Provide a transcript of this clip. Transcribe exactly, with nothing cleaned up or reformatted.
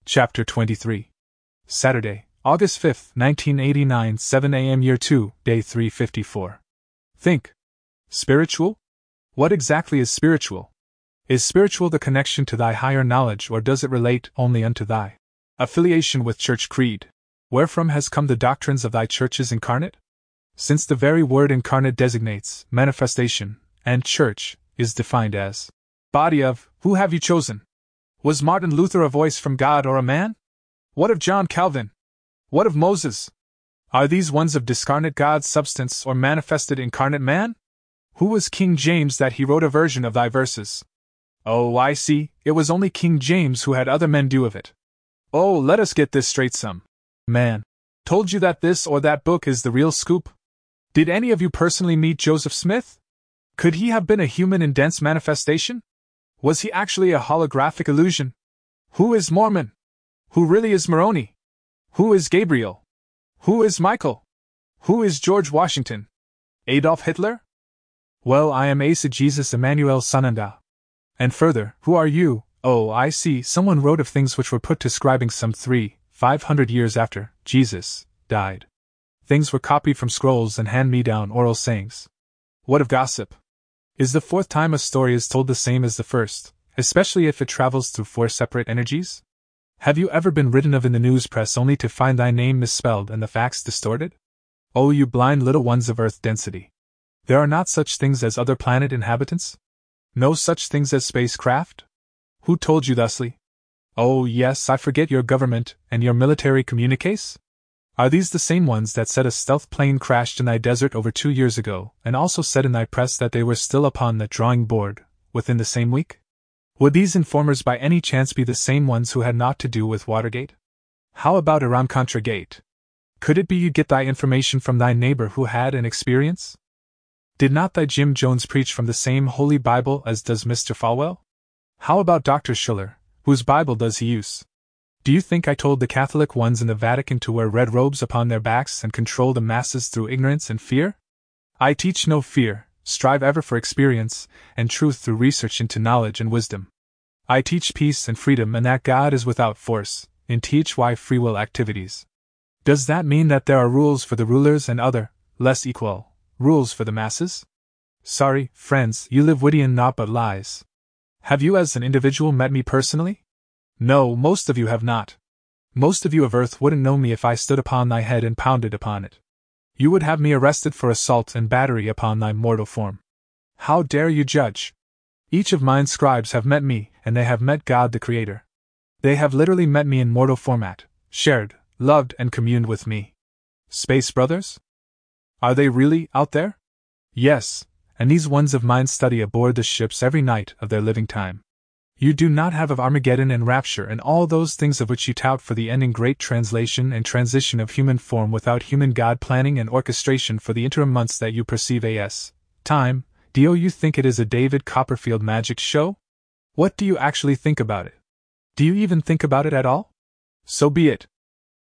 Chapter twenty-three. Saturday, August fifth, nineteen eighty-nine, seven a m Year two, Day three fifty-four. Think. Spiritual? What exactly is spiritual? Is spiritual the connection to thy higher knowledge, or does it relate only unto thy affiliation with church creed? Wherefrom has come the doctrines of thy churches incarnate? Since the very word incarnate designates manifestation, and church is defined as body of, who have you chosen? Was Martin Luther a voice from God or a man? What of John Calvin? What of Moses? Are these ones of discarnate God's substance or manifested incarnate man? Who was King James that he wrote a version of thy verses? Oh, I see, it was only King James who had other men do of it. Oh, let us get this straight. Some man told you that this or that book is the real scoop? Did any of you personally meet Joseph Smith? Could he have been a human in dense manifestation? Was he actually a holographic illusion? Who is Mormon? Who really is Moroni? Who is Gabriel? Who is Michael? Who is George Washington? Adolf Hitler? Well, I am Asa Jesus Emmanuel Sananda. And further, who are you? Oh, I see, someone wrote of things which were put to scribing some three, five hundred years after Jesus died. Things were copied from scrolls and hand-me-down oral sayings. What of gossip? Is the fourth time a story is told the same as the first, especially if it travels through four separate energies? Have you ever been written of in the news press only to find thy name misspelled and the facts distorted? Oh, you blind little ones of earth density! There are not such things as other planet inhabitants? No such things as spacecraft? Who told you thusly? Oh, yes, I forget your government and your military communiques? Are these the same ones that said a stealth plane crashed in thy desert over two years ago, and also said in thy press that they were still upon the drawing board within the same week? Would these informers by any chance be the same ones who had naught to do with Watergate? How about Iran-Contra Gate? Could it be you get thy information from thy neighbor who had an experience? Did not thy Jim Jones preach from the same Holy Bible as does Mister Falwell? How about Doctor Schuller, whose Bible does he use? Do you think I told the Catholic ones in the Vatican to wear red robes upon their backs and control the masses through ignorance and fear? I teach no fear, strive ever for experience and truth through research into knowledge and wisdom. I teach peace and freedom and that God is without force, in teach why free will activities. Does that mean that there are rules for the rulers and other, less equal, rules for the masses? Sorry, friends, you live witty and naught but lies. Have you as an individual met me personally? No, most of you have not. Most of you of earth wouldn't know me if I stood upon thy head and pounded upon it. You would have me arrested for assault and battery upon thy mortal form. How dare you judge? Each of mine scribes have met me, and they have met God the Creator. They have literally met me in mortal format, shared, loved, and communed with me. Space brothers? Are they really out there? Yes, and these ones of mine study aboard the ships every night of their living time. You do not have of Armageddon and rapture and all those things of which you tout for the ending great translation and transition of human form without human God planning and orchestration for the interim months that you perceive as time. Do you think it is a David Copperfield magic show? What do you actually think about it? Do you even think about it at all? So be it.